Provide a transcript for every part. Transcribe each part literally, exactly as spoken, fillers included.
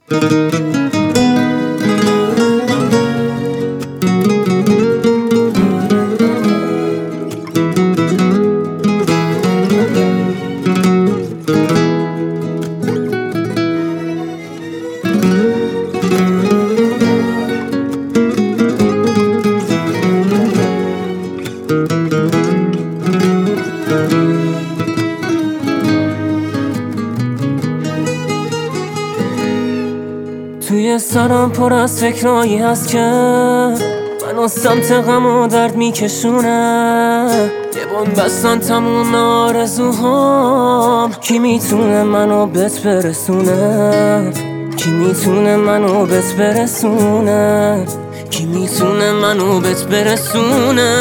توی سرم پر از فکرایی هست که منو سمت غم و درد میکشونه. یه بند بستن تموم آرزوهام، کی میتونه منو بهت برسونه؟ کی میتونه منو بهت برسونه؟ کی میتونه منو بهت برسونه؟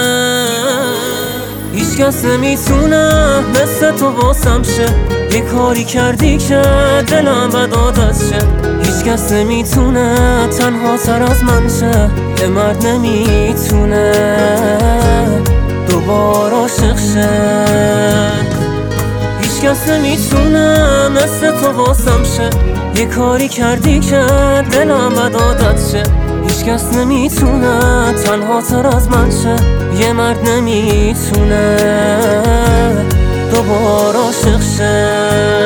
هیچ کس نمیتونه مثل تو واسم شه. یه کاری کردی که دلم بد عادت شه. هیچ کس نمیتونه تنها تر از من شه. یه مرد نمیتونه دوباره عاشق شه. هیچ کس نمیتونه مثل تو واسم شه. یه کاری کردی که دلم بد عادت شه. هیچ کس نمیتونه تنها تر از من شه. یه مرد نمیتونه دوباره عاشق شه.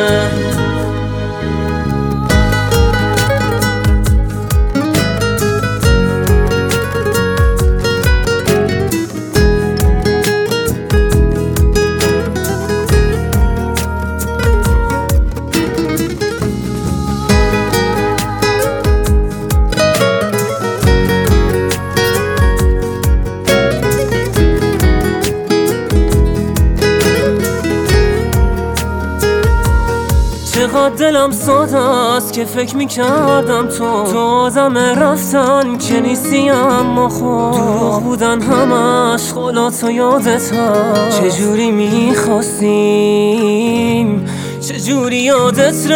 چقدر دلم ساده است که فکر میکردم تو تو آدم رفتن که نیستی، اما خود دروغ بودن همش خلات و یادت هست. چجوری میخواستیم، چجوری یادت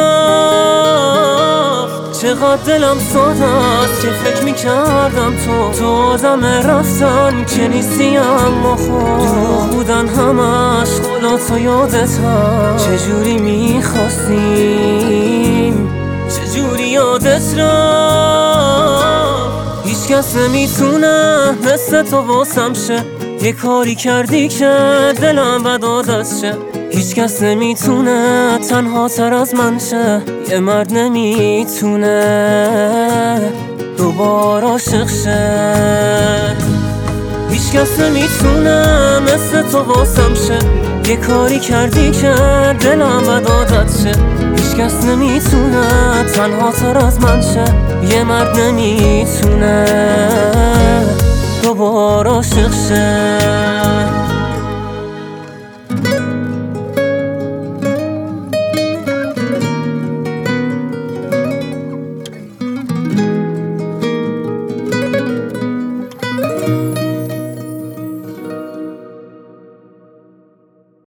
رفت. چقدر دلم ساده است که فکر میکردم تو تو آدم رفتن که نیستی، اما خود دروغ بودن همش خلات و یادت هست. چجوری میخواستیم، چجوری یادت رفت. هیچ کس نمیتونه مثل تو واسم شه. یه کاری کردی که دلم بد عادت شه. هیچ کس نمیتونه تنها تر از من شه. یه مرد نمیتونه دوباره عاشق شه. هیچ کس نمیتونه مثل تو واسم شه. یه کاری کردی که دلم بد عادت شه. هیچ کس نمیتونه تنها تر از من شه. یه مرد نمیتونه دوباره عاشق شه.